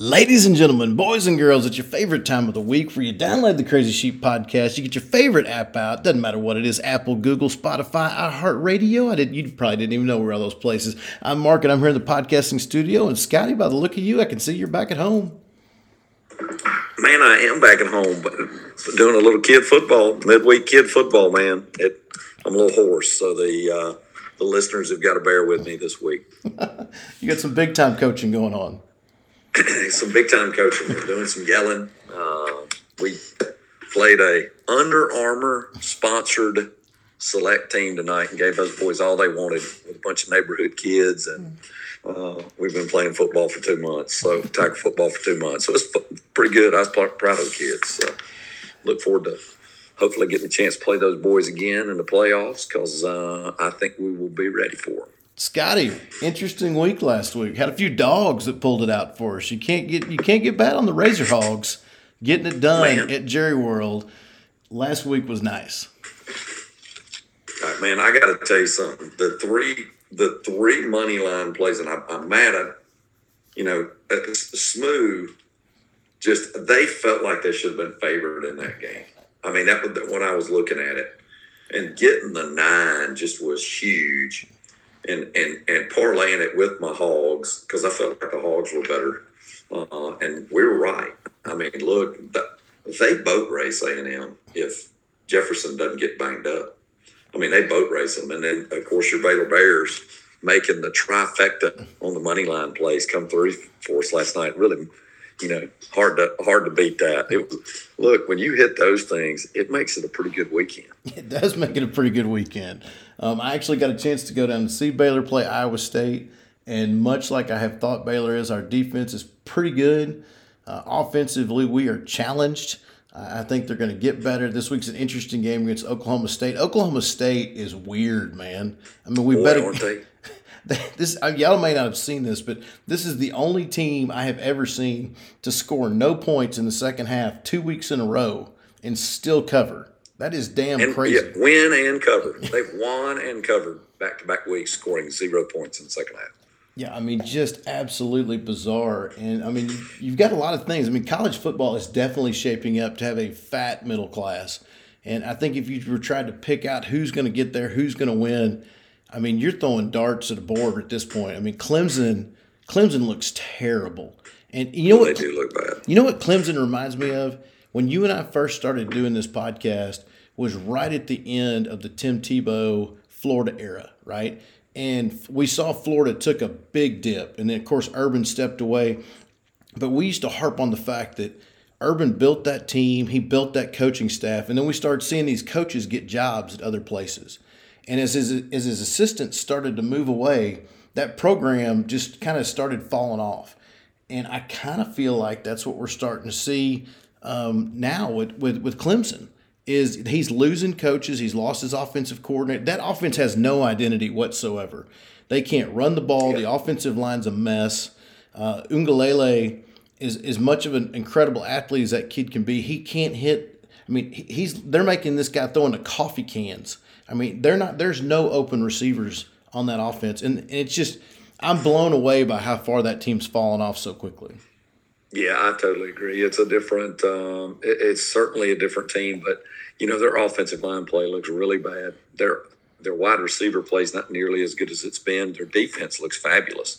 Ladies and gentlemen, boys and girls, it's your favorite time of the week where you download the Crazy Sheep podcast. You get your favorite app out. Doesn't matter what it is, Apple, Google, Spotify, iHeartRadio. You probably didn't even know we're all those places. I'm Mark, and I'm here in the podcasting studio. And Scotty, by the look of you, I can see you're back at home. Man, I am back at home, but doing a little kid football, midweek kid football, man. I'm a little hoarse, so the listeners have got to bear with me this week. You got some big-time coaching going on. Some big-time coaching. We're doing some yelling. We played a Under Armour-sponsored select team tonight and gave those boys all they wanted with a bunch of neighborhood kids. And we've been playing football for 2 months, so tackle football for 2 months. So it's pretty good. I was proud of the kids. So look forward to hopefully getting a chance to play those boys again in the playoffs because I think we will be ready for them. Scotty, interesting week last week. Had a few dogs that pulled it out for us. You can't get bad on the Razor Hogs getting it done at Jerry World. Last week was nice. All right, man, I got to tell you something. The three money line plays, and I'm mad at, at Smooth. Just they felt like they should have been favored in that game. I mean, that was when I was looking at it, and getting the 9 just was huge. And parlaying it with my Hogs because I felt like the Hogs were better, and we were right. I mean, look, they boat race A&M if Jefferson doesn't get banged up. I mean, they boat race them, and then of course your Baylor Bears making the trifecta on the money line plays come through for us last night. Really, hard to beat that. Look, when you hit those things, it makes it a pretty good weekend. It does make it a pretty good weekend. I actually got a chance to go down and see Baylor play Iowa State, and much like I have thought Baylor is, our defense is pretty good. Offensively, we are challenged. I think they're going to get better. This week's an interesting game against Oklahoma State. Oklahoma State is weird, man. I mean, Aren't they? Y'all may not have seen this, but this is the only team I have ever seen to score no points in the second half 2 weeks in a row and still cover. That is crazy. Yeah, win and cover. They've won and covered back-to-back weeks, scoring 0 points in the second half. Yeah, I mean, just absolutely bizarre. And, I mean, you've got a lot of things. I mean, college football is definitely shaping up to have a fat middle class. And I think if you were trying to pick out who's going to get there, who's going to win, I mean, you're throwing darts at a board at this point. I mean, Clemson looks terrible. And you know what? They do look bad. You know what Clemson reminds me of? When you and I first started doing this podcast was right at the end of the Tim Tebow Florida era, right? And we saw Florida took a big dip. And then, of course, Urban stepped away. But we used to harp on the fact that Urban built that team. He built that coaching staff. And then we started seeing these coaches get jobs at other places. And as his assistants started to move away, that program just kind of started falling off. And I kind of feel like that's what we're starting to see now with Clemson. Is he's losing coaches. He's lost his offensive coordinator. That offense has no identity whatsoever. They can't run the ball. The offensive line's a mess. Ungalele is much of an incredible athlete as that kid can be. He can't hit. I mean, they're making this guy throw into coffee cans. I mean, there's no open receivers on that offense. And it's just, I'm blown away by how far that team's fallen off so quickly. Yeah, I totally agree. It's a different, it's certainly a different team, but their offensive line play looks really bad. Their wide receiver play is not nearly as good as it's been. Their defense looks fabulous.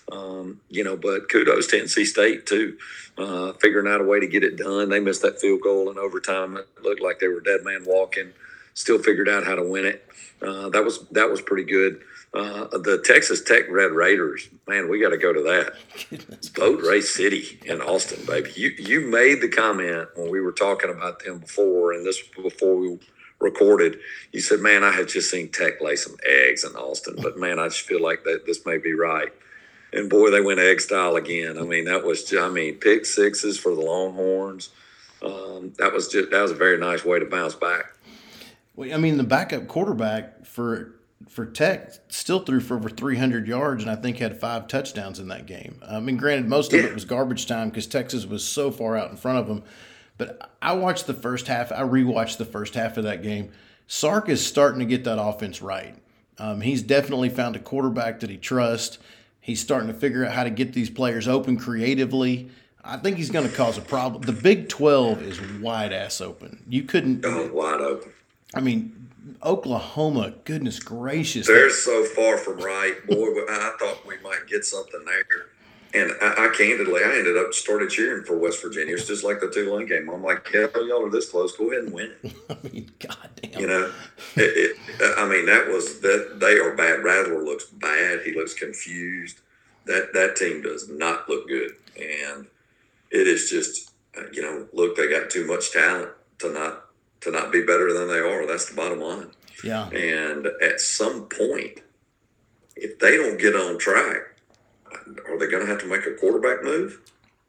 But kudos to NC State too, figuring out a way to get it done. They missed that field goal in overtime. It looked like they were dead man walking. Still figured out how to win it. That was pretty good. The Texas Tech Red Raiders, man, we got to go to that. Boat Race City in Austin, baby. You made the comment when we were talking about them before, and this before we recorded. You said, man, I had just seen Tech lay some eggs in Austin, but man, I just feel like that this may be right. And boy, they went egg style again. I mean, pick sixes for the Longhorns. That was a very nice way to bounce back. Well, I mean, the backup quarterback for Tech still threw for over 300 yards and I think had 5 touchdowns in that game. I mean, granted, most of it was garbage time because Texas was so far out in front of them. But I watched the first half. I rewatched the first half of that game. Sark is starting to get that offense right. He's definitely found a quarterback that he trusts. He's starting to figure out how to get these players open creatively. I think he's going to cause a problem. The Big 12 is wide ass open. You couldn't. Wide open. I mean, Oklahoma. Goodness gracious, they're so far from right, boy. But I thought we might get something there. And I candidly, I ended up started cheering for West Virginia. It's just like the Tulane game. I'm like, hell, y'all are this close. Go ahead and win it. I mean, goddamn. You know, I mean, that they are bad. Rattler looks bad. He looks confused. That team does not look good. And it is just, look, they got too much talent to not be better than they are. That's the bottom line. Yeah. And at some point, if they don't get on track, are they going to have to make a quarterback move?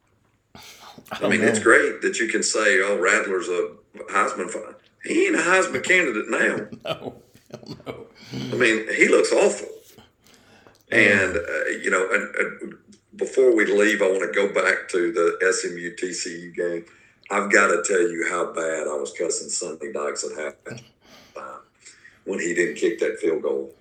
I mean, it's great that you can say, "Oh, Rattler's a Heisman." He ain't a Heisman candidate now. No, hell no. I mean, he looks awful. And and before we leave, I want to go back to the SMU TCU game. I've got to tell you how bad I was cussing Sonny Dykes at halftime when he didn't kick that field goal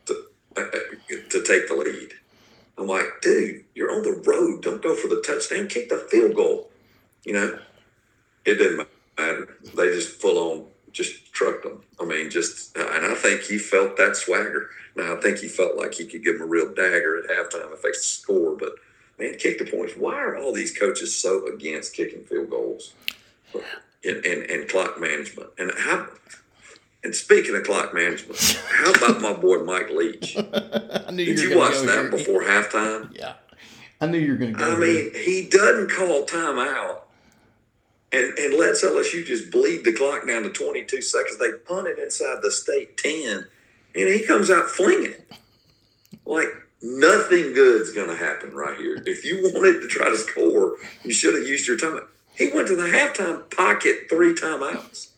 to take the lead. I'm like, dude, you're on the road. Don't go for the touchdown. Kick the field goal. It didn't matter. They just full on just trucked them. I mean, and I think he felt that swagger. Now, I think he felt like he could give them a real dagger at halftime if they score. But, man, kick the points. Why are all these coaches so against kicking field goals and clock management? And speaking of clock management, how about my boy Mike Leach? Did you watch that before halftime? Yeah. I knew you were going to go I mean, he doesn't call timeout and lets LSU just bleed the clock down to 22 seconds. They punt it inside the state 10, and he comes out flinging it. Like, nothing good's going to happen right here. If you wanted to try to score, you should have used your timeout. He went to the halftime pocket 3 timeouts.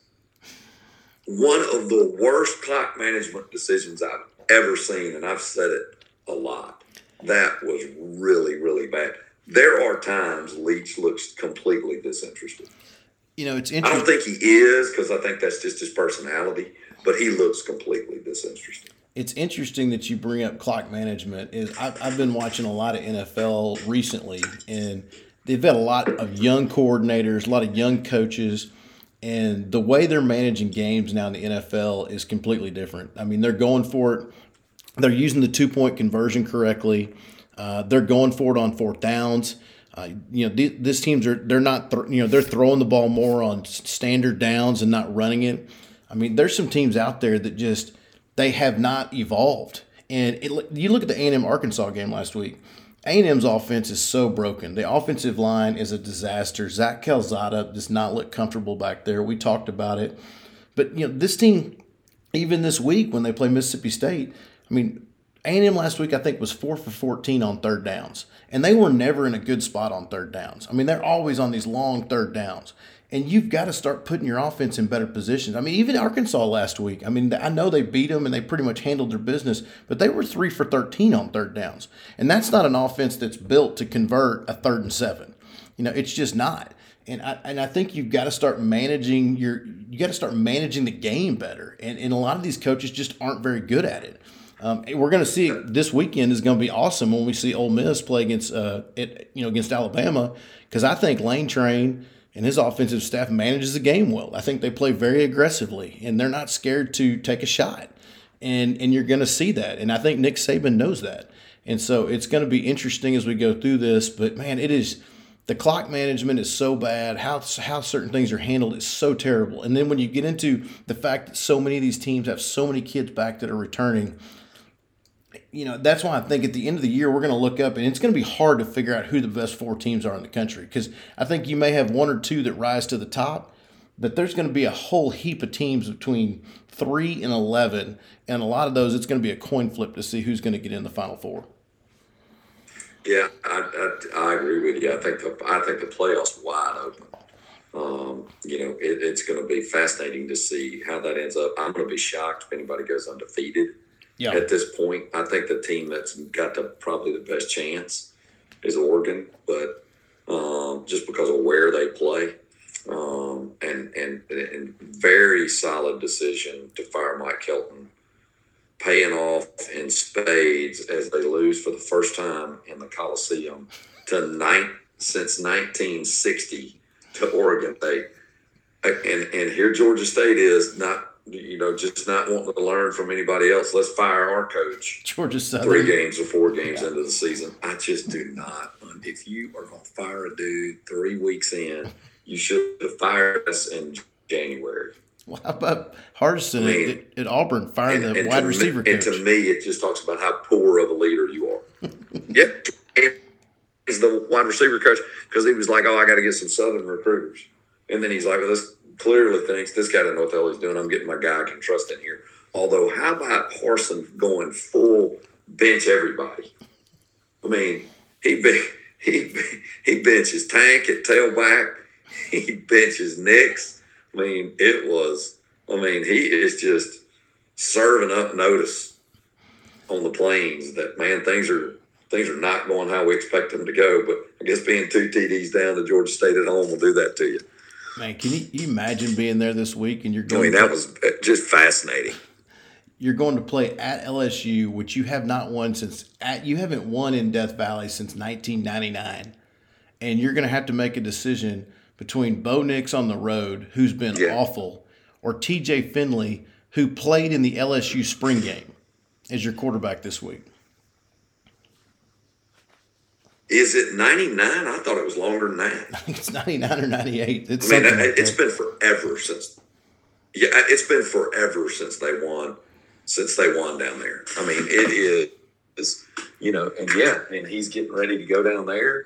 One of the worst clock management decisions I've ever seen, and I've said it a lot. That was really, really bad. There are times Leach looks completely disinterested. It's interesting. I don't think he is, because I think that's just his personality, but he looks completely disinterested. It's interesting that you bring up clock management. I've been watching a lot of NFL recently, and they've got a lot of young coordinators, a lot of young coaches. And the way they're managing games now in the NFL is completely different. I mean, they're going for it. They're using the 2-point conversion correctly. They're going for it on 4th downs. These teams they're not they're throwing the ball more on standard downs and not running it. I mean, there's some teams out there that just they have not evolved. And you look at the A&M Arkansas game last week. A&M's offense is so broken. The offensive line is a disaster. Zach Calzada does not look comfortable back there. We talked about it. But, this team, even this week when they play Mississippi State, I mean, A&M last week I think was 4 for 14 on 3rd downs. And they were never in a good spot on 3rd downs. I mean, they're always on these long 3rd downs. And you've got to start putting your offense in better positions. I mean, even Arkansas last week, I mean, I know they beat them and they pretty much handled their business, but they were 3 for 13 on 3rd downs. And that's not an offense that's built to convert a 3rd and 7. It's just not. And I think you've got to start managing the game better. And a lot of these coaches just aren't very good at it. We're going to see this weekend is going to be awesome when we see Ole Miss play against Alabama, because I think Lane Train and his offensive staff manages the game well. I think they play very aggressively, and they're not scared to take a shot. And you're going to see that. And I think Nick Saban knows that. And so it's going to be interesting as we go through this. But, man, the clock management is so bad. How certain things are handled is so terrible. And then when you get into the fact that so many of these teams have so many kids back that are returning, that's why I think at the end of the year, we're going to look up and it's going to be hard to figure out who the best 4 teams are in the country. Because I think you may have 1 or 2 that rise to the top, but there's going to be a whole heap of teams between 3 and 11. And a lot of those, it's going to be a coin flip to see who's going to get in the Final Four. Yeah, I agree with you. I think the playoffs wide open. It's going to be fascinating to see how that ends up. I'm going to be shocked if anybody goes undefeated. Yeah. At this point, I think the team that's got probably the best chance is Oregon, but just because of where they play, and very solid decision to fire Mike Kelton, paying off in spades as they lose for the first time in the Coliseum to since 1960 to Oregon State. And here Georgia State is not, just not wanting to learn from anybody else. Let's fire our coach. Georgia Southern. 3 games or 4 games into the season. I just do not. If you are going to fire a dude 3 weeks in, you should have fired us in January. Well, how about Hardison at Auburn firing the wide receiver coach? And to me, it just talks about how poor of a leader you are. Yep. He's the wide receiver coach because he was like, I got to get some Southern recruiters. And then he's like, well, this clearly thinks this guy doesn't know what the hell he's doing. I'm getting my guy I can trust in here. Although, how about Harsin going full bench everybody? I mean, he benches Tank at tailback. He benches Nix. I mean, he is just serving up notice on the Plains that, man, things are not going how we expect them to go. But I guess being 2 TDs down to Georgia State at home will do that to you. Man, can you imagine being there this week and you're going? That was just fascinating. You're going to play at LSU, which you have not won you haven't won in Death Valley since 1999, and you're going to have to make a decision between Bo Nix on the road, who's been awful, or T.J. Finley, who played in the LSU spring game, as your quarterback this week. Is it 99? I thought it was longer than that. I think it's 99 or 98. It's been forever since. Yeah, it's been forever since they won. Since they won down there. I mean, it is, and he's getting ready to go down there.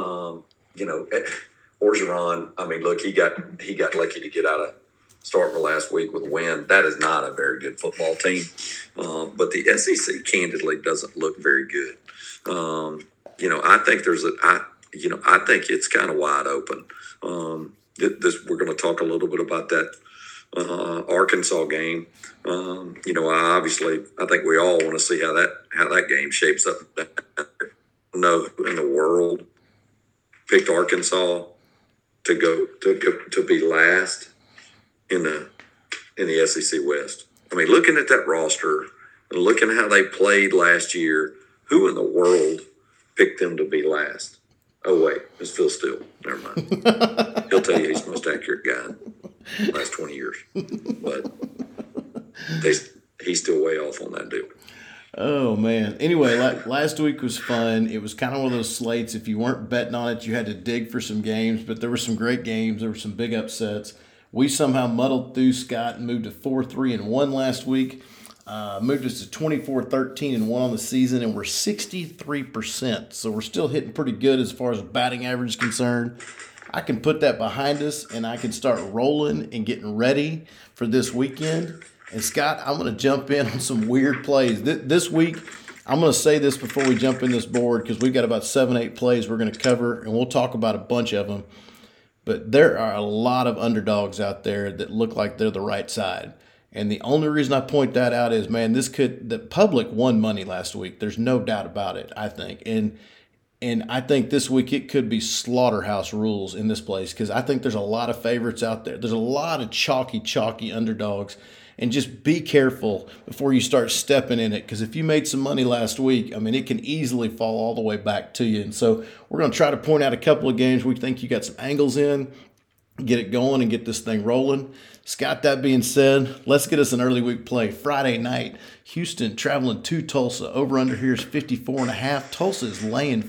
Orgeron. I mean, look, he got lucky to get out of Starkville last week with a win. That is not a very good football team, but the SEC candidly doesn't look very good. I think I think it's kind of wide open. We're going to talk a little bit about that Arkansas game. I think we all want to see how that game shapes up. No, who in the world picked Arkansas to go to be last in the SEC West? I mean, looking at that roster and looking at how they played last year, who in the world picked them to be last? Oh, wait, it's Phil Steele. Never mind. He'll tell you he's the most accurate guy in the last 20 years. But he's still way off on that deal. Oh, man. Anyway, last week was fun. It was kind of one of those slates. If you weren't betting on it, you had to dig for some games. But there were some great games. There were some big upsets. We somehow muddled through, Scott, and moved to 4-3-1 last week. Moved us to 24-13-1 on the season, and we're 63%. So we're still hitting pretty good as far as batting average is concerned. I can put that behind us, and I can start rolling and getting ready for this weekend. And, Scott, I'm going to jump in on some weird plays. This week, I'm going to say this before we jump in this board because we've got about 7-8 plays we're going to cover, and we'll talk about a bunch of them. But there are a lot of underdogs out there that look like they're the right side. And the only reason I point that out is, man, the public won money last week. There's no doubt about it, I think. And I think this week it could be slaughterhouse rules in this place because I think there's a lot of favorites out there. There's a lot of chalky underdogs. And just be careful before you start stepping in it because if you made some money last week, I mean, it can easily fall all the way back to you. And so we're going to try to point out a couple of games we think you got some angles in, get it going and get this thing rolling. Scott, that being said, let's get us an early week play. Friday night, Houston traveling to Tulsa. Over under here is 54.5. Tulsa is laying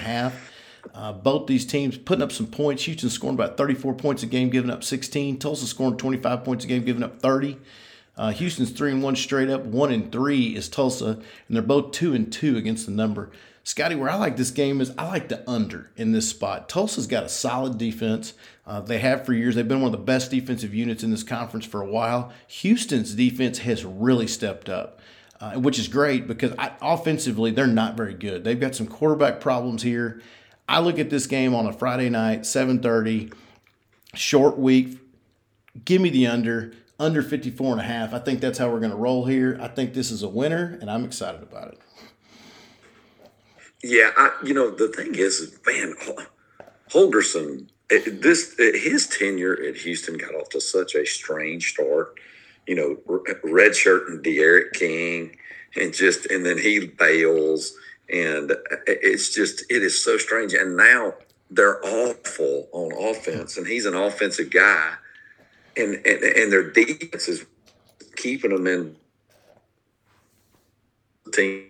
4.5. Both these teams putting up some points. Houston scoring about 34 points a game, giving up 16. Tulsa scoring 25 points a game, giving up 30. Houston's 3-1 straight up. 1-3 is Tulsa, and they're both 2-2 against the number. Scotty, where I like this game is I like the under in this spot. Tulsa's got a solid defense. They have for years. They've been one of the best defensive units in this conference for a while. Houston's defense has really stepped up, which is great because offensively they're not very good. They've got some quarterback problems here. I look at this game on a Friday night, 7:30, short week. Give me the under 54.5. I think that's how we're going to roll here. I think this is a winner, and I'm excited about it. Yeah, the thing is, man, Holgorsen, his tenure at Houston got off to such a strange start. Redshirting De'Aaron King, and then he bails, and it is so strange. And now they're awful on offense, and he's an offensive guy, and their defense is keeping them in the team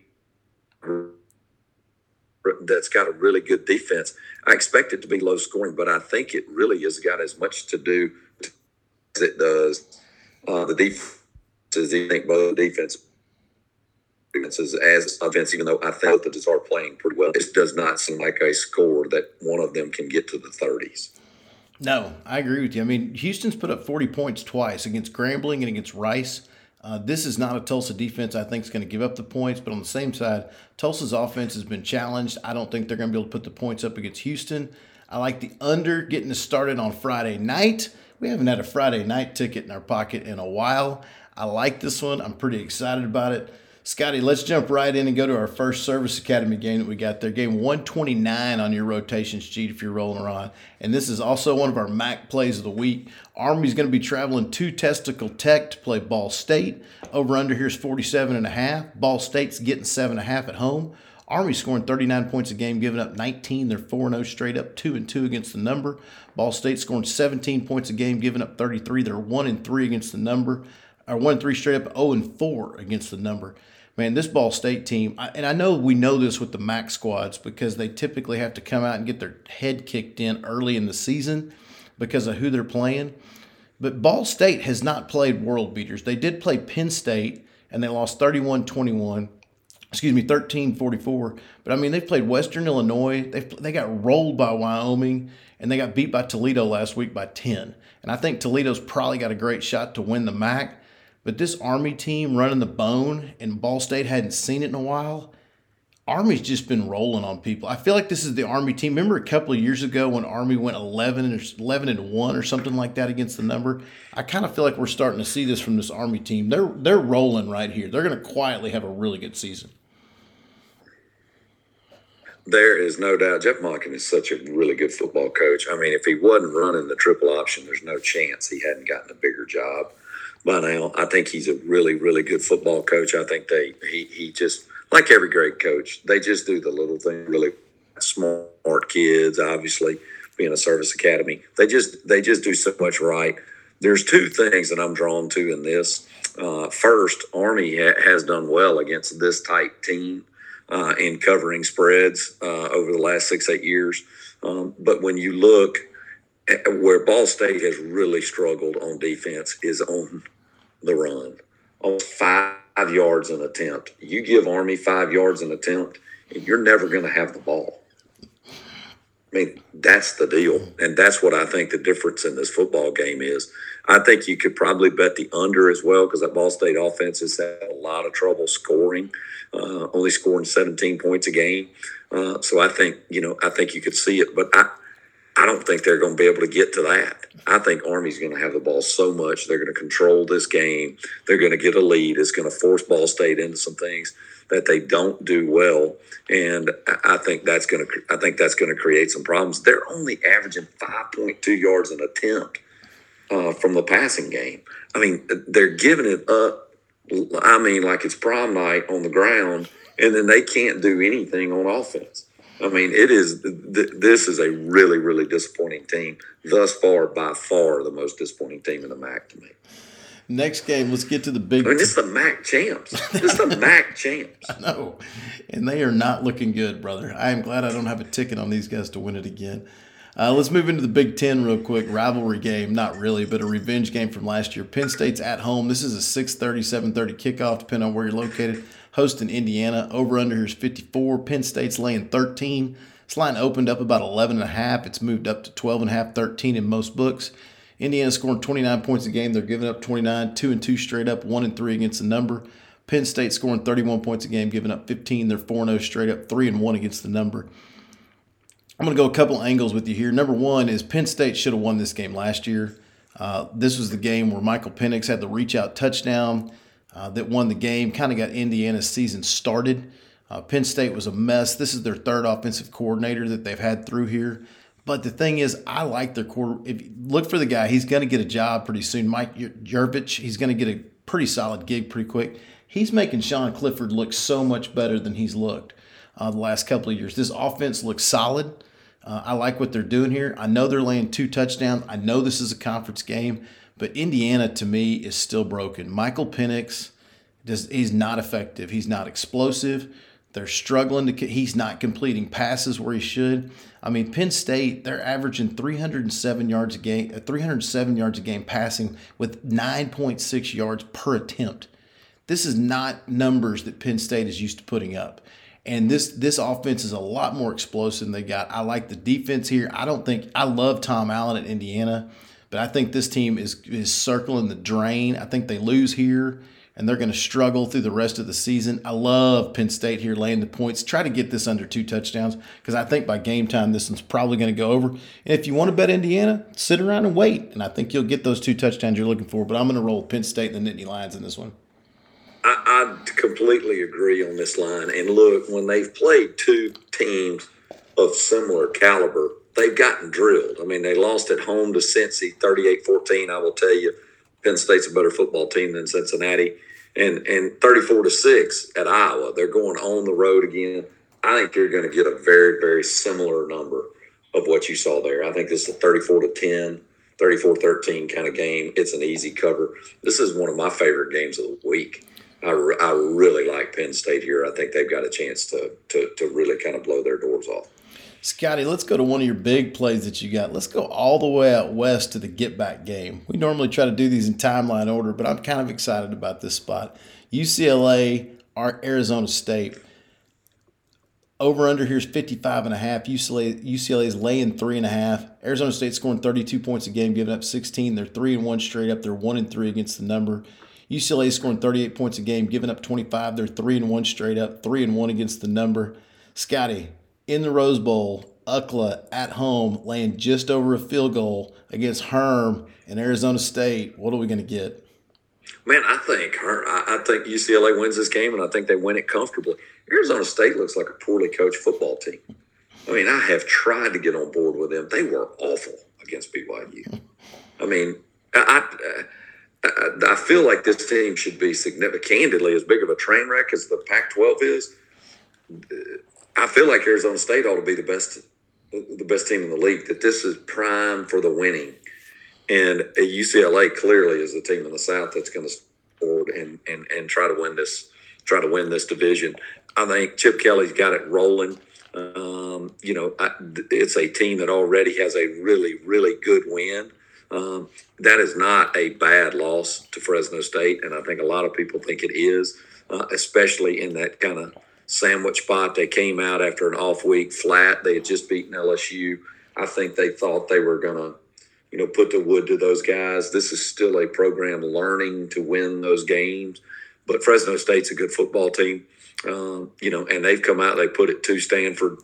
that's got a really good defense. I expect it to be low scoring, but I think it really has got as much to do as it does the defense. I think both defenses as offense, even though I think that are playing pretty well, it does not seem like a score that one of them can get to the 30s. No, I agree with you. I mean, Houston's put up 40 points twice against Grambling and against Rice. This is not a Tulsa defense I think is going to give up the points, but on the same side, Tulsa's offense has been challenged. I don't think they're going to be able to put the points up against Houston. I like the under getting us started on Friday night. We haven't had a Friday night ticket in our pocket in a while. I like this one. I'm pretty excited about it. Scotty, let's jump right in and go to our first Service Academy game that we got there. Game 129 on your rotations sheet if you're rolling around. And this is also one of our MAC plays of the week. Army's going to be traveling to Testicle Tech to play Ball State. Over under here's 47.5. Ball State's getting 7.5 at home. Army scoring 39 points a game, giving up 19. They're 4-0 straight up, 2-2 against the number. Ball State scoring 17 points a game, giving up 33. They're 1-3 against the number. Or 1-3 straight up, 0-4 against the number. Man, this Ball State team, and I know we know this with the MAC squads because they typically have to come out and get their head kicked in early in the season because of who they're playing. But Ball State has not played world beaters. They did play Penn State, and they lost 13-44. But, I mean, they've played Western Illinois. They got rolled by Wyoming, and they got beat by Toledo last week by 10. And I think Toledo's probably got a great shot to win the MAC. But this Army team running the bone, and Ball State hadn't seen it in a while, Army's just been rolling on people. I feel like this is the Army team. Remember a couple of years ago when Army went 11-1 or something like that against the number? I kind of feel like we're starting to see this from this Army team. They're rolling right here. They're going to quietly have a really good season. There is no doubt. Jeff Monken is such a really good football coach. I mean, if he wasn't running the triple option, there's no chance he hadn't gotten a bigger job by now. I think he's a really, really good football coach. I think he just, like every great coach, they just do the little thing. Really smart kids, obviously, being a service academy. They just do so much right. There's two things that I'm drawn to in this. First, Army has done well against this type team in covering spreads over the last 6-8 years. But when you look at where Ball State has really struggled on defense is on the run. Almost 5 yards an attempt. You give Army 5 yards an attempt, and you're never going to have the ball. I mean, that's the deal. And that's what I think the difference in this football game is. I think you could probably bet the under as well because that Ball State offense has had a lot of trouble scoring, only scoring 17 points a game. So I think you could see it. But I don't think they're going to be able to get to that. I think Army's going to have the ball so much. They're going to control this game. They're going to get a lead. It's going to force Ball State into some things that they don't do well. And I think that's going to create some problems. They're only averaging 5.2 yards an attempt from the passing game. I mean, they're giving it up. I mean, like it's prom night on the ground, and then they can't do anything on offense. I mean, this is a really, really disappointing team. Thus far, by far, the most disappointing team in the MAC to me. Next game, let's get to the big. I mean, it's the MAC champs. It's the MAC champs. I know, and they are not looking good, brother. I am glad I don't have a ticket on these guys to win it again. Let's move into the Big Ten real quick. Rivalry game, not really, but a revenge game from last year. Penn State's at home. This is a 6:30, 7:30 kickoff, depending on where you're located. Hosting Indiana. Over-under here's 54. Penn State's laying 13. This line opened up about 11.5. It's moved up to 12.5, 13 in most books. Indiana's scoring 29 points a game. They're giving up 29, 2-2 straight up, 1-3 against the number. Penn State scoring 31 points a game, giving up 15. They're 4-0 straight up, 3-1 against the number. I'm going to go a couple angles with you here. Number one is Penn State should have won this game last year. This was the game where Michael Penix had the reach-out touchdown that won the game, kind of got Indiana's season started. Penn State was a mess. This is their third offensive coordinator that they've had through here. But the thing is, I like their If you look for the guy, he's going to get a job pretty soon. Mike Yurcich, he's going to get a pretty solid gig pretty quick. He's making Sean Clifford look so much better than he's looked the last couple of years. This offense looks solid. I like what they're doing here. I know they're laying 2 touchdowns. I know this is a conference game, but Indiana to me is still broken. Michael Penix, he's not effective. He's not explosive. They're struggling he's not completing passes where he should. I mean, Penn State, they're averaging 307 yards a game passing with 9.6 yards per attempt. This is not numbers that Penn State is used to putting up. And this offense is a lot more explosive than they got. I like the defense here. I love Tom Allen at Indiana, but I think this team is circling the drain. I think they lose here, and they're going to struggle through the rest of the season. I love Penn State here laying the points. Try to get this under 2 touchdowns because I think by game time this one's probably going to go over. And if you want to bet Indiana, sit around and wait, and I think you'll get those 2 touchdowns you're looking for. But I'm going to roll Penn State and the Nittany Lions in this one. I completely agree on this line. And look, when they've played 2 teams of similar caliber, they've gotten drilled. I mean, they lost at home to Cincy 38-14. I will tell you, Penn State's a better football team than Cincinnati. And 34-6 at Iowa. They're going on the road again. I think you're going to get a very, very similar number of what you saw there. I think this is a 34-10, 34-13 kind of game. It's an easy cover. This is one of my favorite games of the week. I really like Penn State here. I think they've got a chance to really kind of blow their doors off. Scotty, let's go to one of your big plays that you got. Let's go all the way out west to the get-back game. We normally try to do these in timeline order, but I'm kind of excited about this spot. UCLA, Arizona State. Over-under here is 55.5. UCLA is laying 3.5. Arizona State scoring 32 points a game, giving up 16. They're 3-1 straight up. They're 1-3 against the number. UCLA is scoring 38 points a game, giving up 25. They're 3-1 straight up, 3-1 against the number. Scotty, in the Rose Bowl, UCLA at home, laying just over a field goal against Herm and Arizona State. What are we going to get? Man, I think UCLA wins this game, and I think they win it comfortably. Arizona State looks like a poorly coached football team. I mean, I have tried to get on board with them. They were awful against BYU. I mean, I feel like this team should be significant, candidly, as big of a train wreck as the Pac-12 is. I feel like Arizona State ought to be the best team in the league, that this is prime for the winning. And UCLA clearly is the team in the South that's going to score and try to win this division. I think Chip Kelly's got it rolling. It's a team that already has a really, really good win. That is not a bad loss to Fresno State, and I think a lot of people think it is, especially in that kind of sandwich spot. They came out after an off week flat. They had just beaten LSU. I think they thought they were going to, put the wood to those guys. This is still a program learning to win those games, but Fresno State's a good football team, and they've come out. They put it to Stanford,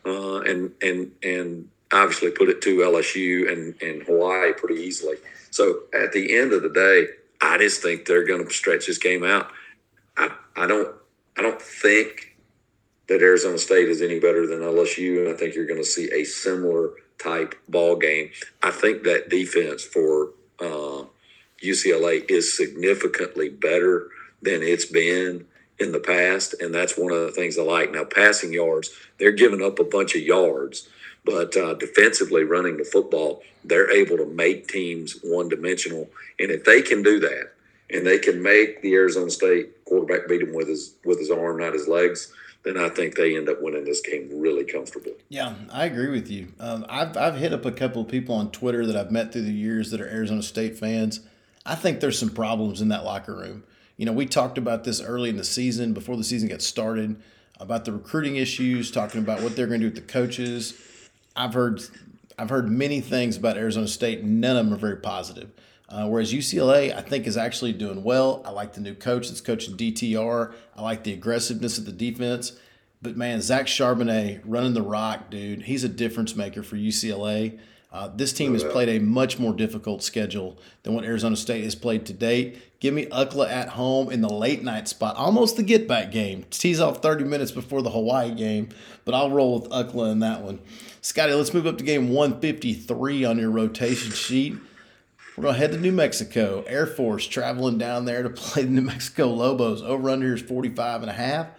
and obviously put it to LSU and Hawaii pretty easily. So at the end of the day, I just think they're going to stretch this game out. I don't think that Arizona State is any better than LSU, and I think you're going to see a similar type ball game. I think that defense for UCLA is significantly better than it's been in the past, and that's one of the things I like. Now, passing yards, they're giving up a bunch of yards, but defensively running the football, they're able to make teams one-dimensional. And if they can do that, and they can make the Arizona State quarterback beat him with his arm, not his legs, then I think they end up winning this game really comfortable. Yeah, I agree with you. I've hit up a couple of people on Twitter that I've met through the years that are Arizona State fans. I think there's some problems in that locker room. We talked about this early in the season, before the season got started, about the recruiting issues, talking about what they're going to do with the coaches. I've heard many things about Arizona State, and none of them are very positive. Whereas UCLA, I think, is actually doing well. I like the new coach that's coaching DTR. I like the aggressiveness of the defense. But, man, Zach Charbonnet running the rock, dude, he's a difference maker for UCLA. This team has played a much more difficult schedule than what Arizona State has played to date. Give me UCLA at home in the late night spot, almost the get-back game. Tease off 30 minutes before the Hawaii game, but I'll roll with UCLA in that one. Scotty, let's move up to game 153 on your rotation sheet. We're going to head to New Mexico. Air Force traveling down there to play the New Mexico Lobos. Over-under is 45.5.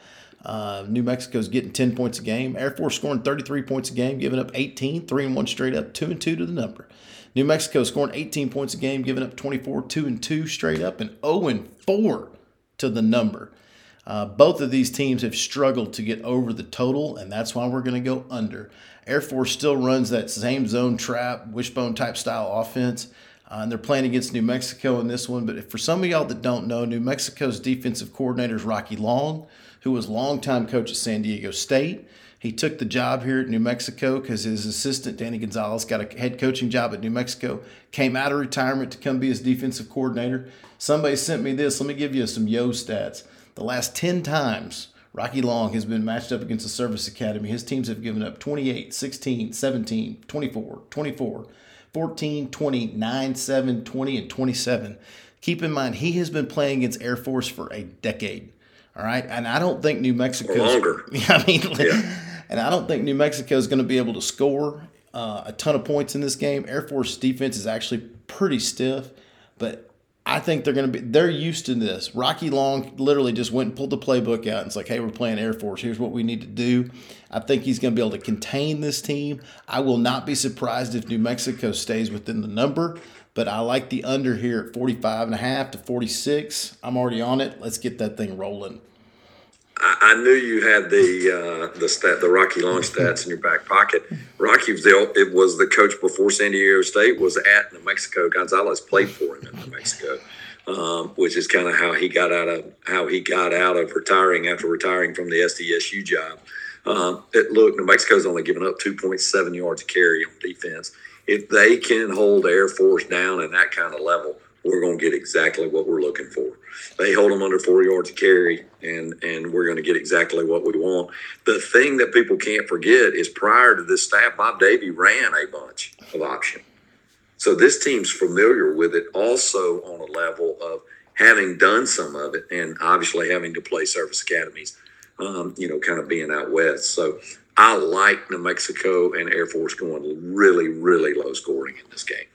New Mexico's getting 10 points a game. Air Force scoring 33 points a game, giving up 18, 3-1 straight up, 2-2 to the number. New Mexico scoring 18 points a game, giving up 24, 2-2 straight up, and 0-4 to the number. Both of these teams have struggled to get over the total, and that's why we're going to go under. Air Force still runs that same zone trap, wishbone type style offense. And they're playing against New Mexico in this one. But for some of y'all that don't know, New Mexico's defensive coordinator is Rocky Long, who was longtime coach at San Diego State. He took the job here at New Mexico because his assistant, Danny Gonzalez, got a head coaching job at New Mexico, came out of retirement to come be his defensive coordinator. Somebody sent me this. Let me give you some Yo stats. The last 10 times Rocky Long has been matched up against the Service Academy, his teams have given up 28, 16, 17, 24, 24, 14, 20, 9, 7, 20, and 27. Keep in mind, he has been playing against Air Force for a decade. All right. And I don't think New Mexico. Longer. And I don't think New Mexico is going to be able to score a ton of points in this game. Air Force defense is actually pretty stiff, but I think they're used to this. Rocky Long literally just went and pulled the playbook out and it's like, hey, we're playing Air Force. Here's what we need to do. I think he's going to be able to contain this team. I will not be surprised if New Mexico stays within the number, but I like the under here at 45.5 to 46. I'm already on it. Let's get that thing rolling. I knew you had the Rocky Long stats in your back pocket. Rocky was the coach before San Diego State was at New Mexico. Gonzalez played for him in New Mexico, which is kind of how he got out of retiring after retiring from the SDSU job. New Mexico's only given up 2.7 yards a carry on defense. If they can hold Air Force down at that kind of level, we're going to get exactly what we're looking for. They hold them under 4 yards a carry, and we're going to get exactly what we want. The thing that people can't forget is prior to this staff, Bob Davie ran a bunch of option. So this team's familiar with it also on a level of having done some of it and obviously having to play service academies, kind of being out west. So I like New Mexico and Air Force going really, really low scoring in this game.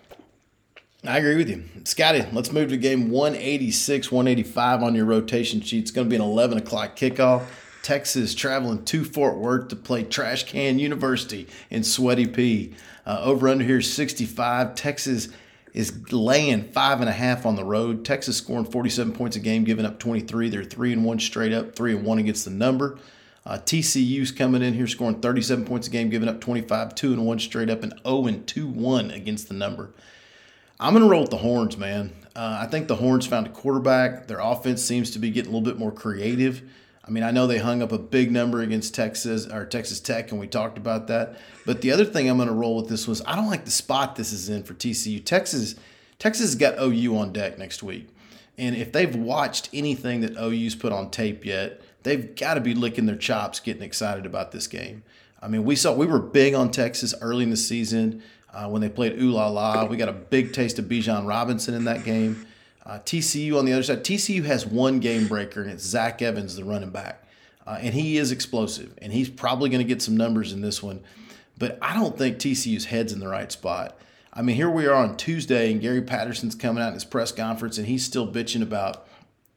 I agree with you. Scotty, let's move to game 186, 185 on your rotation sheet. It's going to be an 11 o'clock kickoff. Texas traveling to Fort Worth to play Trash Can University in Sweaty Pea. Over under here 65. Texas is laying 5.5 on the road. Texas scoring 47 points a game, giving up 23. They're 3-1 straight up, 3-1 against the number. TCU's coming in here scoring 37 points a game, giving up 25, 2-1 straight up, and 0-2-1 against the number. I'm going to roll with the Horns, man. I think the Horns found a quarterback. Their offense seems to be getting a little bit more creative. I mean, I know they hung up a big number against Texas Tech, and we talked about that. But the other thing I'm going to roll with this was I don't like the spot this is in for TCU. Texas has got OU on deck next week. And if they've watched anything that OU's put on tape yet, they've got to be licking their chops getting excited about this game. I mean, we were big on Texas early in the season. When they played Ooh La La, we got a big taste of Bijan Robinson in that game. TCU on the other side, TCU has one game breaker, and it's Zach Evans, the running back. And he is explosive, and he's probably going to get some numbers in this one. But I don't think TCU's head's in the right spot. I mean, here we are on Tuesday, and Gary Patterson's coming out in his press conference, and he's still bitching about,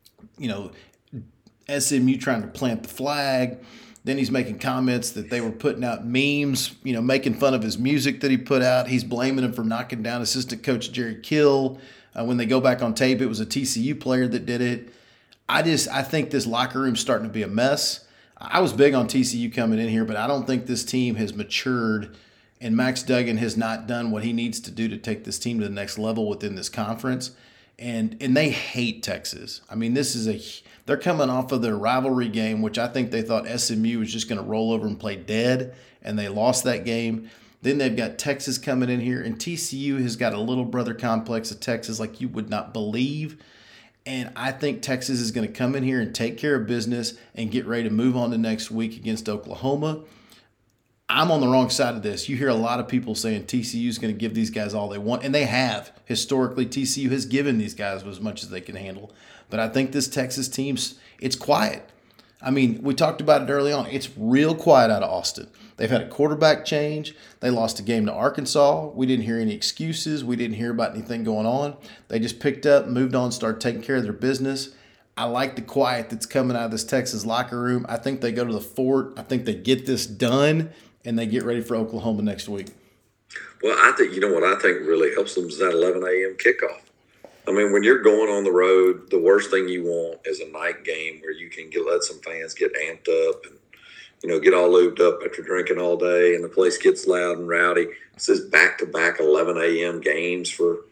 SMU trying to plant the flag. Then he's making comments that they were putting out memes, making fun of his music that he put out. He's blaming him for knocking down assistant coach Jerry Kill. When they go back on tape, it was a TCU player that did it. I think this locker room's starting to be a mess. I was big on TCU coming in here, but I don't think this team has matured, and Max Duggan has not done what he needs to do to take this team to the next level within this conference. And they hate Texas. I mean, they're coming off of their rivalry game, which I think they thought SMU was just going to roll over and play dead, and they lost that game. Then they've got Texas coming in here, and TCU has got a little brother complex of Texas like you would not believe. And I think Texas is going to come in here and take care of business and get ready to move on to next week against Oklahoma. I'm on the wrong side of this. You hear a lot of people saying TCU is going to give these guys all they want, and they have. Historically, TCU has given these guys as much as they can handle. But I think this Texas team, it's quiet. I mean, we talked about it early on. It's real quiet out of Austin. They've had a quarterback change. They lost a game to Arkansas. We didn't hear any excuses. We didn't hear about anything going on. They just picked up, moved on, started taking care of their business. I like the quiet that's coming out of this Texas locker room. I think they go to the fort. I think they get this done, and they get ready for Oklahoma next week. Well, I think, what I think really helps them is that 11 a.m. kickoff. I mean, when you're going on the road, the worst thing you want is a night game where you can let some fans get amped up and, get all lubed up after drinking all day and the place gets loud and rowdy. This is back-to-back 11 a.m. games for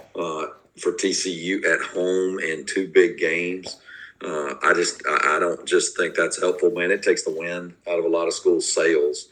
TCU at home and two big games. I don't just think that's helpful, man. It takes the wind out of a lot of schools' sails.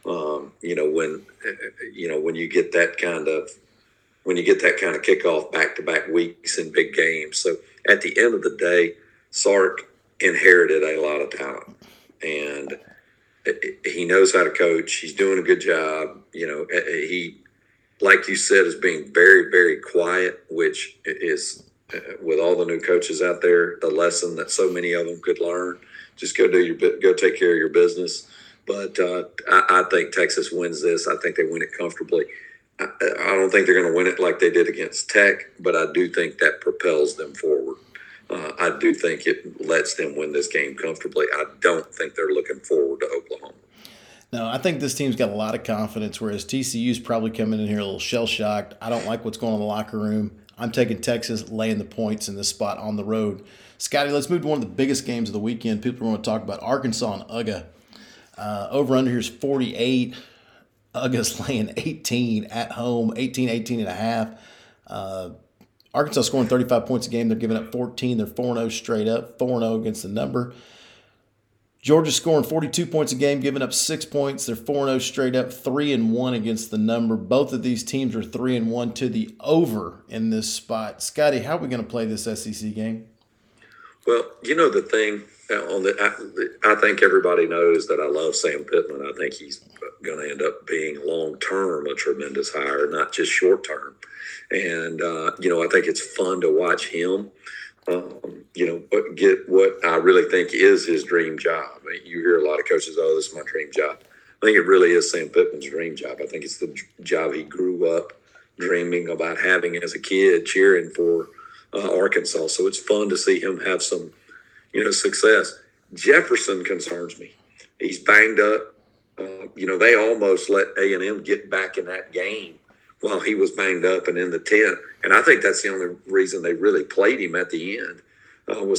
When you get that kind of kickoff back-to-back weeks in big games. So at the end of the day, Sark inherited a lot of talent, and he knows how to coach. He's doing a good job. He, like you said, is being very, very quiet, which is, with all the new coaches out there, the lesson that so many of them could learn. Just go take care of your business. But I think Texas wins this. I think they win it comfortably. I don't think they're going to win it like they did against Tech, but I do think that propels them forward. I do think it lets them win this game comfortably. I don't think they're looking forward to Oklahoma. No, I think this team's got a lot of confidence, whereas TCU's probably coming in here a little shell-shocked. I don't like what's going on in the locker room. I'm taking Texas, laying the points in this spot on the road. Scotty, let's move to one of the biggest games of the weekend. People want to talk about Arkansas and UGA. Over-under here is 48. UGA's laying 18 at home, 18 and a half. Arkansas scoring 35 points a game. They're giving up 14. They're 4-0 straight up, 4-0 against the number. Georgia scoring 42 points a game, giving up 6 points. They're 4-0 straight up, 3-1 against the number. Both of these teams are 3-1 to the over in this spot. Scotty, how are we going to play this SEC game? Well, the thing I think everybody knows that I love Sam Pittman. I think he's going to end up being long-term a tremendous hire, not just short-term. And, I think it's fun to watch him, get what I really think is his dream job. I mean, you hear a lot of coaches, oh, this is my dream job. I think it really is Sam Pittman's dream job. I think it's the job he grew up dreaming about having as a kid, cheering for Arkansas. So it's fun to see him have some, success. Jefferson concerns me. He's banged up. They almost let A&M get back in that game while he was banged up and in the tent. And I think that's the only reason they really played him at the end was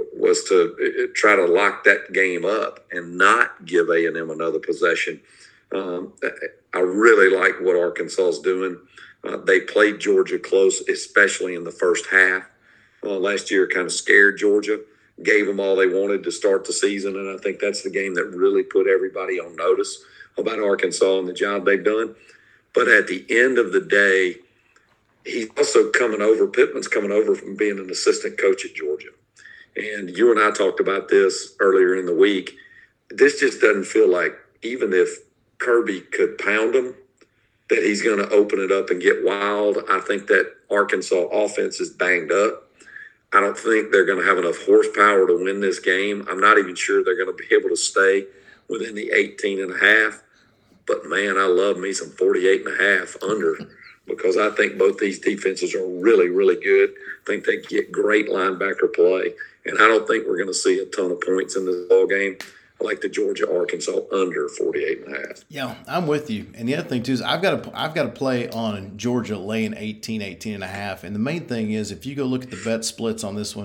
to try to lock that game up and not give A&M another possession. I really like what Arkansas is doing. They played Georgia close, especially in the first half. Last year kind of scared Georgia, gave them all they wanted to start the season, and I think that's the game that really put everybody on notice about Arkansas and the job they've done. But at the end of the day, he's also Pittman's coming over from being an assistant coach at Georgia. And you and I talked about this earlier in the week. This just doesn't feel like, even if Kirby could pound him, that he's going to open it up and get wild. I think that Arkansas offense is banged up. I don't think they're going to have enough horsepower to win this game. I'm not even sure they're going to be able to stay within the 18 and a half. But, man, I love me some 48 and a half under, because I think both these defenses are really, really good. I think they get great linebacker play. And I don't think we're going to see a ton of points in this ball game. I like the Georgia-Arkansas under 48 and a half. Yeah, I'm with you. And the other thing, too, is I've got to play on Georgia laying 18 and a half. And the main thing is, if you go look at the bet splits on this one,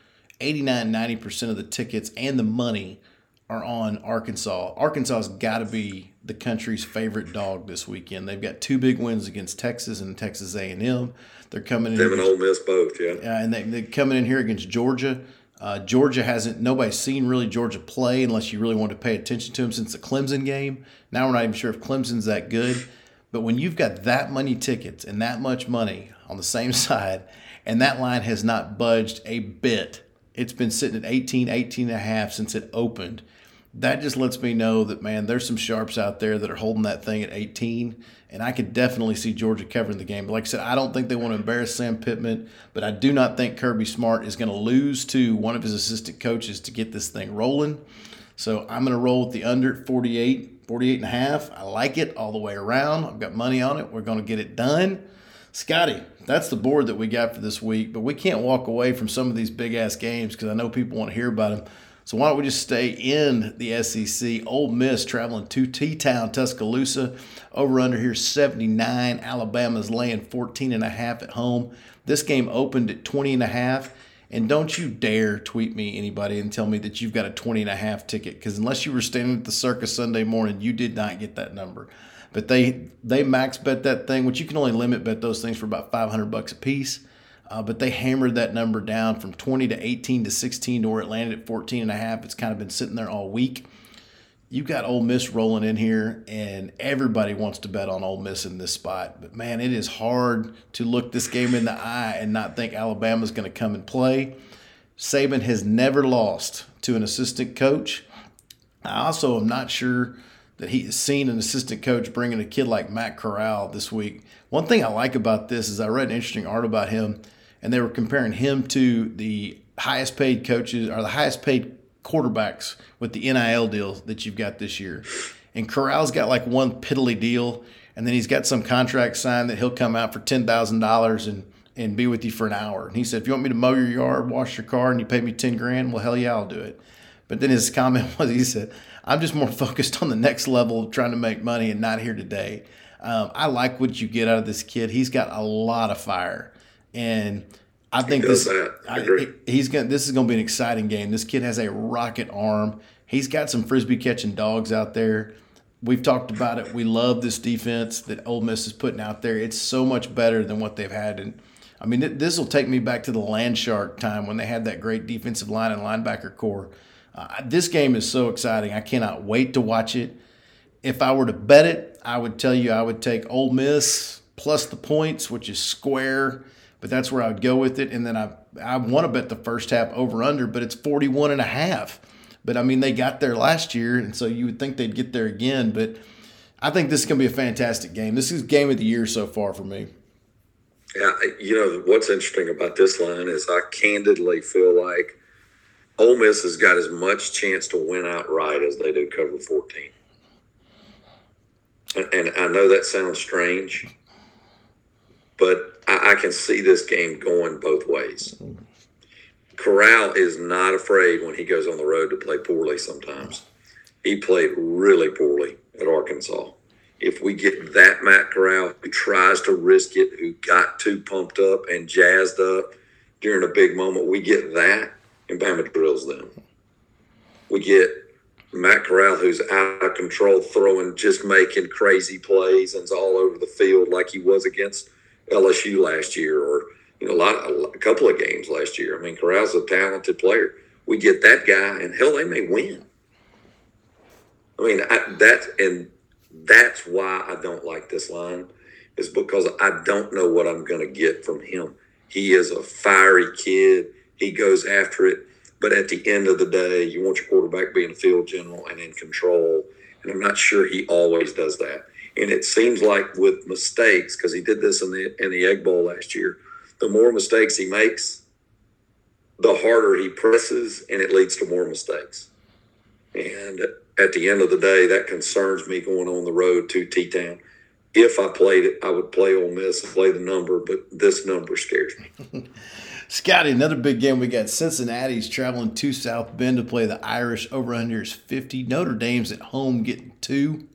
89-90% of the tickets and the money are on Arkansas. Arkansas's got to be the country's favorite dog this weekend. They've got two big wins against Texas and Texas A&M. They're coming in. Them and Ole Miss both, yeah. And they're coming in here against Georgia. Georgia nobody's seen really Georgia play unless you really want to pay attention to them since the Clemson game. Now we're not even sure if Clemson's that good. But when you've got that many tickets and that much money on the same side, and that line has not budged a bit, it's been sitting at 18 and a half since it opened. That just lets me know that, man, there's some sharps out there that are holding that thing at 18, and I could definitely see Georgia covering the game. But like I said, I don't think they want to embarrass Sam Pittman, but I do not think Kirby Smart is going to lose to one of his assistant coaches to get this thing rolling. So I'm going to roll with the under at 48 and a half. I like it all the way around. I've got money on it. We're going to get it done. Scotty, that's the board that we got for this week, but we can't walk away from some of these big-ass games because I know people want to hear about them. So why don't we just stay in the SEC? Ole Miss traveling to T-Town, Tuscaloosa. Over under here 79. Alabama's laying 14.5 at home. This game opened at 20.5. And don't you dare tweet me, anybody, and tell me that you've got a 20.5 ticket, because unless you were standing at the circus Sunday morning, you did not get that number. But they max bet that thing, which you can only limit bet those things for about $500 a piece. But they hammered that number down from 20 to 18 to 16 to where it landed at 14.5. It's kind of been sitting there all week. You got Ole Miss rolling in here, and everybody wants to bet on Ole Miss in this spot. But, man, it is hard to look this game in the eye and not think Alabama's going to come and play. Saban has never lost to an assistant coach. I also am not sure that he has seen an assistant coach bringing a kid like Matt Corral this week. One thing I like about this is I read an interesting article about him, and they were comparing him to the highest paid coaches or the highest paid quarterbacks with the NIL deal that you've got this year. And Corral's got like one piddly deal, and then he's got some contract signed that he'll come out for $10,000 and be with you for an hour. And he said, if you want me to mow your yard, wash your car, and you pay me $10,000, well, hell yeah, I'll do it. But then his comment was, he said, I'm just more focused on the next level of trying to make money and not here today. I like what you get out of this kid. He's got a lot of fire. And I think this is going to be an exciting game. This kid has a rocket arm. He's got some frisbee catching dogs out there. We've talked about it. We love this defense that Ole Miss is putting out there. It's so much better than what they've had. And I mean, this will take me back to the Landshark time when they had that great defensive line and linebacker core. This game is so exciting. I cannot wait to watch it. If I were to bet it, I would tell you I would take Ole Miss plus the points, which is square. But that's where I would go with it. And then I want to bet the first half over-under, but it's 41.5. But, I mean, they got there last year, and so you would think they'd get there again. But I think this is going to be a fantastic game. This is game of the year so far for me. Yeah, what's interesting about this line is I candidly feel like Ole Miss has got as much chance to win outright as they do cover 14. And I know that sounds strange, but I can see this game going both ways. Corral is not afraid when he goes on the road to play poorly sometimes. He played really poorly at Arkansas. If we get that Matt Corral who tries to risk it, who got too pumped up and jazzed up during a big moment, we get that, and Bama drills them. We get Matt Corral who's out of control, throwing, just making crazy plays and is all over the field like he was against LSU last year, or a couple of games last year. I mean, Corral's a talented player. We get that guy, and hell, they may win. I mean, that's why I don't like this line, is because I don't know what I'm going to get from him. He is a fiery kid. He goes after it. But at the end of the day, you want your quarterback being a field general and in control. And I'm not sure he always does that. And it seems like with mistakes, because he did this in the Egg Bowl last year, the more mistakes he makes, the harder he presses, and it leads to more mistakes. And at the end of the day, that concerns me going on the road to T-Town. If I played it, I would play Ole Miss and play the number, but this number scares me. Scotty, another big game. We got Cincinnati's traveling to South Bend to play the Irish. Over-under is 50. Notre Dame's at home getting 2.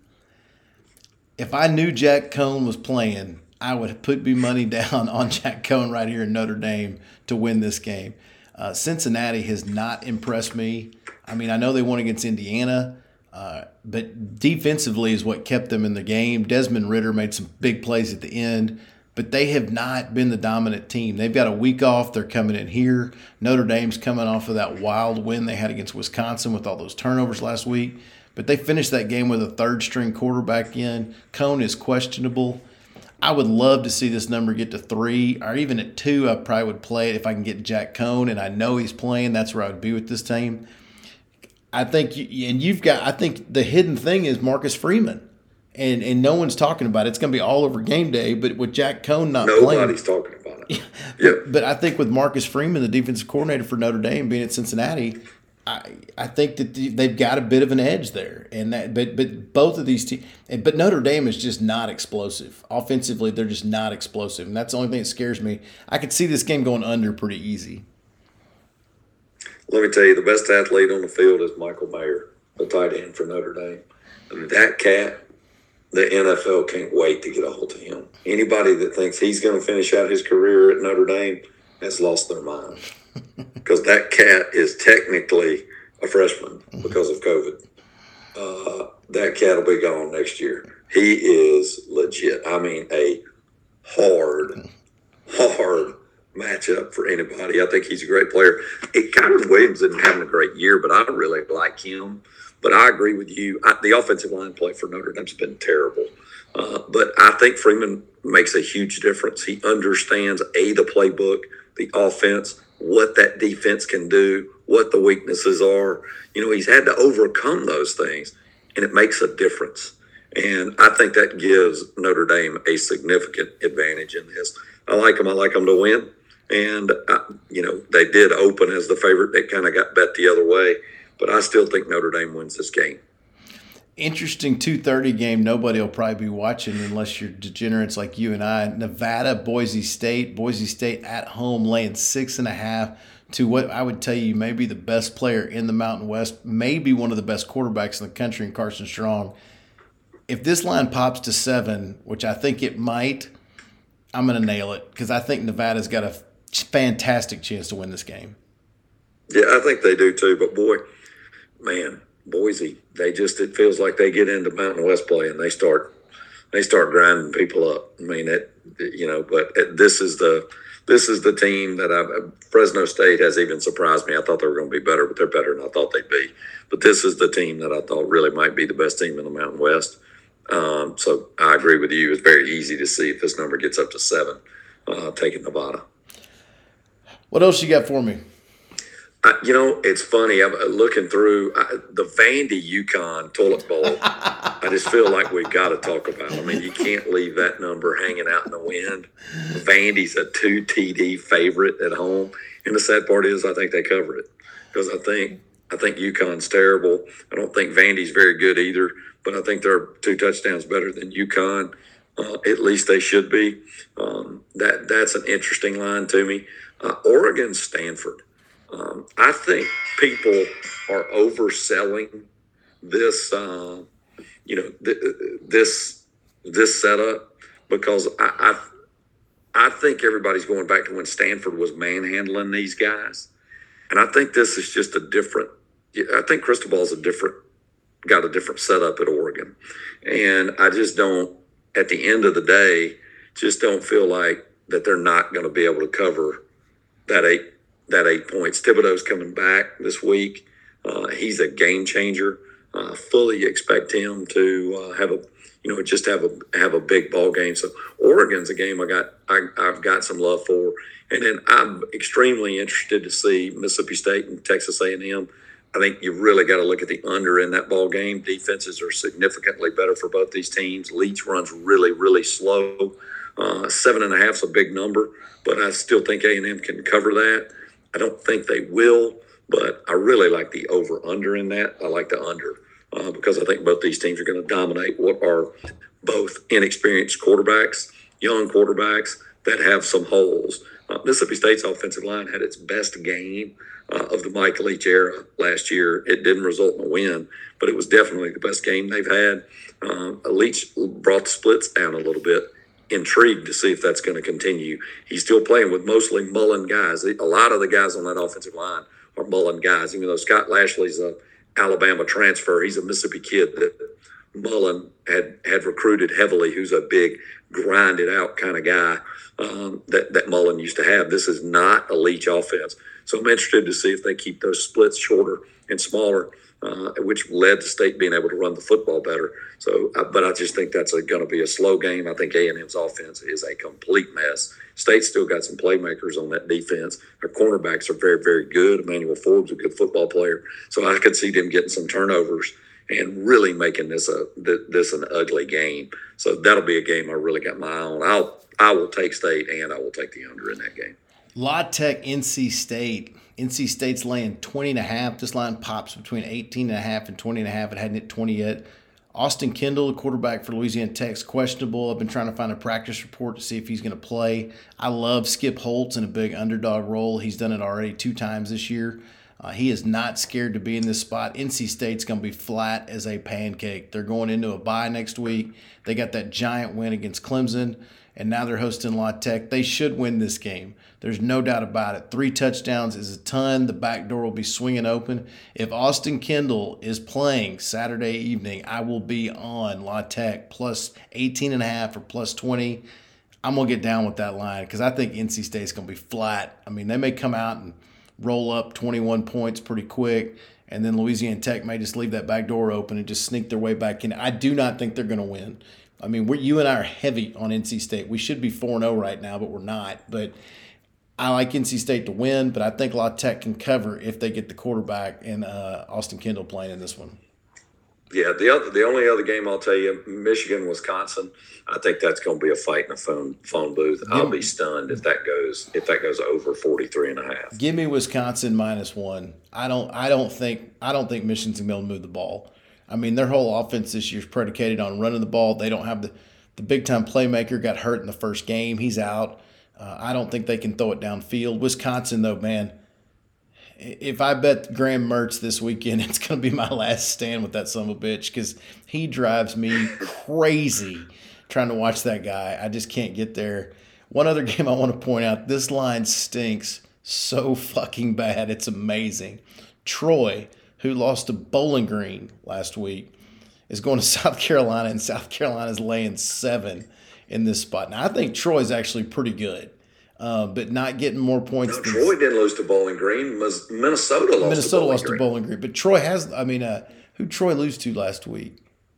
If I knew Jack Cohn was playing, I would put me money down on Jack Cohn right here in Notre Dame to win this game. Cincinnati has not impressed me. I mean, I know they won against Indiana, but defensively is what kept them in the game. Desmond Ridder made some big plays at the end, but they have not been the dominant team. They've got a week off. They're coming in here. Notre Dame's coming off of that wild win they had against Wisconsin with all those turnovers last week. But they finished that game with a third-string quarterback in. Cohn is questionable. I would love to see this number get to 3 or even at 2. I probably would play it if I can get Jack Cohn, and I know he's playing. That's where I would be with this team. I think I think the hidden thing is Marcus Freeman, and no one's talking about it. It's going to be all over game day, but with Jack Cohn not playing. Nobody's talking about it. Yeah. But I think with Marcus Freeman, the defensive coordinator for Notre Dame, being at Cincinnati, I think that they've got a bit of an edge there, and that but both of these teams, but Notre Dame is just not explosive offensively. They're just not explosive, and that's the only thing that scares me. I could see this game going under pretty easy. Let me tell you, the best athlete on the field is Michael Mayer, the tight end for Notre Dame. That cat, the NFL can't wait to get a hold of him. Anybody that thinks he's going to finish out his career at Notre Dame has lost their mind. Because that cat is technically a freshman because of COVID. That cat will be gone next year. He is legit. I mean, a hard matchup for anybody. I think he's a great player. Kyron Williams isn't having a great year, but I really like him. But I agree with you. The offensive line play for Notre Dame's been terrible. But I think Freeman makes a huge difference. He understands, the playbook, the offense, what that defense can do, what the weaknesses are. He's had to overcome those things, and it makes a difference. And I think that gives Notre Dame a significant advantage in this. I like them. I like them to win. And, they did open as the favorite. They kind of got bet the other way. But I still think Notre Dame wins this game. Interesting 2:30 game. Nobody will probably be watching unless you're degenerates like you and I. Nevada, Boise State. Boise State at home laying 6.5 to what I would tell you may be the best player in the Mountain West, maybe one of the best quarterbacks in the country in Carson Strong. If this line pops to 7, which I think it might, I'm going to nail it because I think Nevada's got a fantastic chance to win this game. Yeah, I think they do too. But boy, man, Boise, it feels like they get into Mountain West play and they start grinding people up. I mean, but this is the team that Fresno State has even surprised me. I thought they were going to be better, but they're better than I thought they'd be. But this is the team that I thought really might be the best team in the Mountain West. So I agree with you. It's very easy to see if this number gets up to 7, taking Nevada. What else you got for me? It's funny. I'm looking through the Vandy UConn toilet bowl. I just feel like we've got to talk about it. I mean, you can't leave that number hanging out in the wind. Vandy's a 2 TD favorite at home. And the sad part is I think they cover it because I think UConn's terrible. I don't think Vandy's very good either, but I think they're 2 touchdowns better than UConn. At least they should be. That's an interesting line to me. Oregon, Stanford. I think people are overselling this, this setup because I think everybody's going back to when Stanford was manhandling these guys, and I think this is just a different. I think Cristobal's got a different setup at Oregon, and I just don't. At the end of the day, just don't feel like that they're not going to be able to cover that 8 points. Thibodeau's coming back this week. He's a game changer. Fully expect him to have a big ball game. So Oregon's a game I've got some love for, and then I'm extremely interested to see Mississippi State and Texas A&M. I think you really got to look at the under in that ball game. Defenses are significantly better for both these teams. Leach runs really, really slow. 7.5 is a big number, but I still think A&M can cover that. I don't think they will, but I really like the over-under in that. I like the under because I think both these teams are going to dominate what are both inexperienced quarterbacks, young quarterbacks that have some holes. Mississippi State's offensive line had its best game of the Mike Leach era last year. It didn't result in a win, but it was definitely the best game they've had. Leach brought the splits down a little bit. Intrigued to see if that's going to continue. He's still playing with mostly Mullen guys. A lot of the guys on that offensive line are Mullen guys, even though Scott Lashley's a Alabama transfer. He's a Mississippi kid that Mullen had recruited heavily, who's a big, grinded out kind of guy that Mullen used to have. This is not a Leach offense. So I'm interested to see if they keep those splits shorter and smaller, which led to State being able to run the football better. So, but I just think that's going to be a slow game. I think A&M's offense is a complete mess. State's still got some playmakers on that defense. Their cornerbacks are very, very good. Emmanuel Forbes, a good football player. So I could see them getting some turnovers and really making this an ugly game. So that'll be a game I really got my eye on. I will take State and I will take the under in that game. La Tech, NC State. NC State's laying 20.5. This line pops between 18.5 and 20.5. It hadn't hit 20 yet. Austin Kendall, the quarterback for Louisiana Tech's questionable. I've been trying to find a practice report to see if he's going to play. I love Skip Holtz in a big underdog role. He's done it already 2 times this year. He is not scared to be in this spot. NC State's going to be flat as a pancake. They're going into a bye next week. They got that giant win against Clemson, and now they're hosting La Tech. They should win this game. There's no doubt about it. 3 touchdowns is a ton. The back door will be swinging open. If Austin Kendall is playing Saturday evening, I will be on La Tech plus 18.5 or plus 20. I'm going to get down with that line because I think NC State's going to be flat. I mean, they may come out and roll up 21 points pretty quick, and then Louisiana Tech may just leave that back door open and just sneak their way back in. I do not think they're going to win. I mean, you and I are heavy on NC State. We should be 4-0 right now, but we're not. But I like NC State to win, but I think La Tech can cover if they get the quarterback and Austin Kendall playing in this one. Yeah, the only other game I'll tell you, Michigan, Wisconsin. I think that's going to be a fight in a phone booth. I'll be stunned if that goes over 43.5. Give me Wisconsin -1. I don't think Michigan's gonna be able to move the ball. I mean, their whole offense this year is predicated on running the ball. They don't have the big time playmaker. Got hurt in the first game. He's out. I don't think they can throw it downfield. Wisconsin, though, man. If I bet Graham Mertz this weekend, it's going to be my last stand with that son of a bitch because he drives me crazy trying to watch that guy. I just can't get there. One other game I want to point out, this line stinks so fucking bad. It's amazing. Troy, who lost to Bowling Green last week, is going to South Carolina, and South Carolina's laying 7 in this spot. Now, I think Troy's actually pretty good. But not getting more points. No, Troy didn't lose to Bowling Green. Minnesota lost to Bowling Green. But Troy has, who'd Troy lose to last week?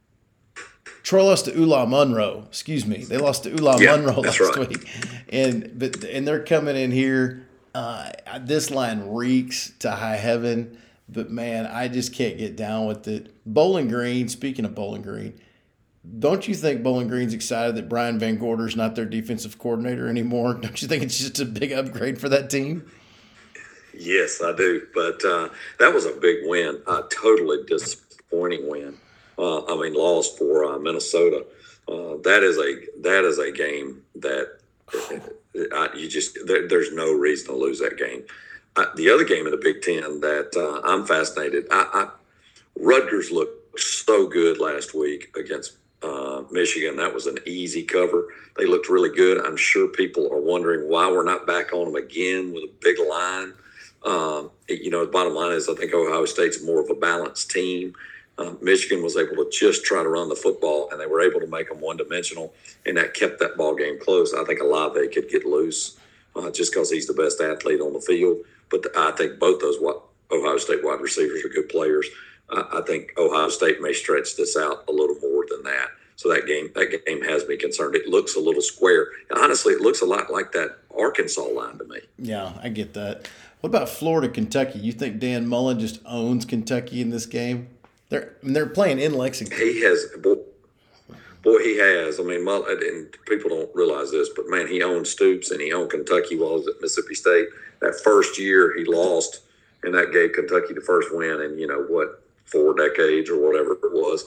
Troy lost to Ula Monroe. Excuse me. They lost to Ula Monroe last week. And they're coming in here. This line reeks to high heaven. But, man, I just can't get down with it. Bowling Green, speaking of Bowling Green, don't you think Bowling Green's excited that Brian Van Gorder's not their defensive coordinator anymore? Don't you think it's just a big upgrade for that team? Yes, I do. But that was a big win, a totally disappointing win. Loss for Minnesota. That is a game that there's no reason to lose that game. The other game in the Big Ten that I'm fascinated. Rutgers looked so good last week against Michigan. That was an easy cover. They looked really good. I'm sure people are wondering why we're not back on them again with a big line. The bottom line is I think Ohio State's more of a balanced team. Michigan was able to just try to run the football, and they were able to make them one-dimensional, and that kept that ball game close. I think Olave could get loose just because he's the best athlete on the field. But I think both those Ohio State wide receivers are good players. I think Ohio State may stretch this out a little more than that. So that game has me concerned. It looks a little square. And honestly, it looks a lot like that Arkansas line to me. Yeah, I get that. What about Florida, Kentucky? You think Dan Mullen just owns Kentucky in this game? They're playing in Lexington. He has, boy, he has. Mullen, and people don't realize this, but man, he owned Stoops and he owned Kentucky while he was at Mississippi State. That first year he lost, and that gave Kentucky the first win in 4 decades or whatever it was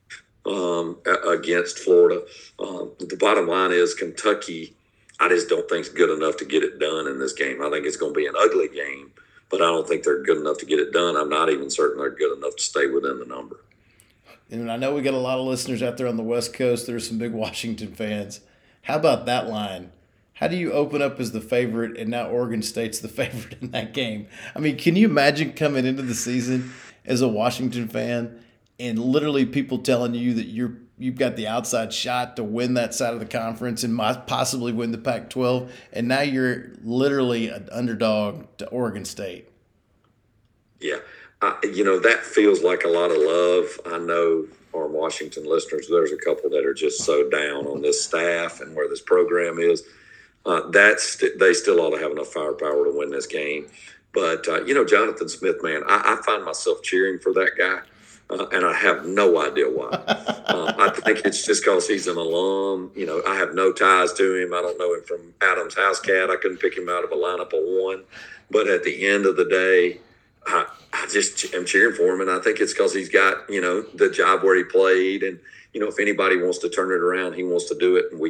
against Florida. The bottom line is Kentucky, I just don't think is good enough to get it done in this game. I think it's going to be an ugly game, but I don't think they're good enough to get it done. I'm not even certain they're good enough to stay within the number. And I know we got a lot of listeners out there on the West Coast. There's some big Washington fans. How about that line? How do you open up as the favorite and now Oregon State's the favorite in that game? Can you imagine coming into the season as a Washington fan and literally people telling you that you've got the outside shot to win that side of the conference and might possibly win the Pac-12, and now you're literally an underdog to Oregon State? Yeah. That feels like a lot of love. I know our Washington listeners, there's a couple that are just so down on this staff and where this program is. They still ought to have enough firepower to win this game. But, Jonathan Smith, man, I find myself cheering for that guy. and I have no idea why. I think it's just because he's an alum. I have no ties to him. I don't know him from Adam's house cat. I couldn't pick him out of a lineup of one. But at the end of the day, I just am cheering for him, and I think it's because he's got the job where he played, and if anybody wants to turn it around, he wants to do it, and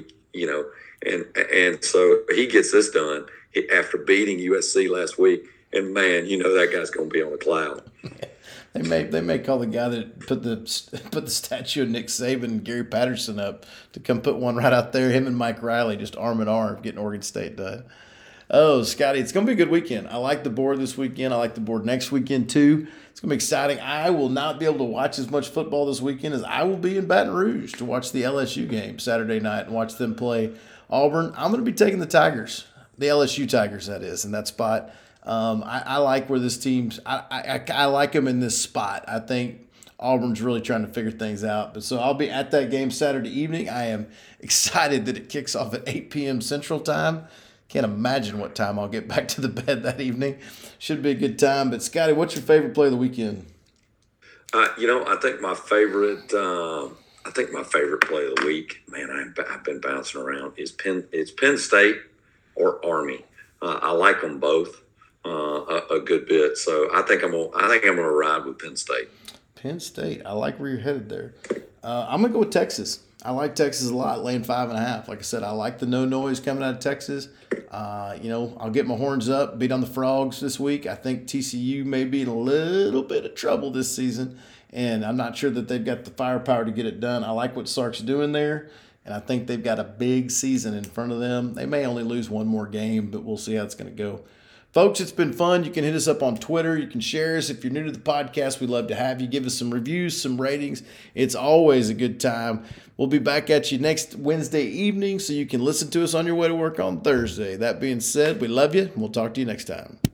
and so he gets this done after beating USC last week, and man, that guy's going to be on a cloud. They may call the guy that put the statue of Nick Saban and Gary Patterson up to come put one right out there. Him and Mike Riley just arm in arm getting Oregon State done. Oh, Scotty, it's going to be a good weekend. I like the board this weekend. I like the board next weekend, too. It's going to be exciting. I will not be able to watch as much football this weekend as I will be in Baton Rouge to watch the LSU game Saturday night and watch them play Auburn. I'm going to be taking the Tigers, the LSU Tigers, that is, in that spot. I like where this team's – I like them in this spot. I think Auburn's really trying to figure things out. But so I'll be at that game Saturday evening. I am excited that it kicks off at 8 p.m. Central Time. Can't imagine what time I'll get back to the bed that evening. Should be a good time. But, Scotty, what's your favorite play of the weekend? I think my favorite play of the week, man, I've been bouncing around, is Penn State or Army. I like them both a good bit. So I think I'm gonna ride with Penn State. Penn State. I like where you're headed there. I'm going to go with Texas. I like Texas a lot, laying 5.5. Like I said, I like the no noise coming out of Texas. I'll get my horns up, beat on the Frogs this week. I think TCU may be in a little bit of trouble this season, and I'm not sure that they've got the firepower to get it done. I like what Sark's doing there, and I think they've got a big season in front of them. They may only lose one more game, but we'll see how it's going to go. Folks, it's been fun. You can hit us up on Twitter. You can share us. If you're new to the podcast, we'd love to have you. Give us some reviews, some ratings. It's always a good time. We'll be back at you next Wednesday evening so you can listen to us on your way to work on Thursday. That being said, we love you, and we'll talk to you next time.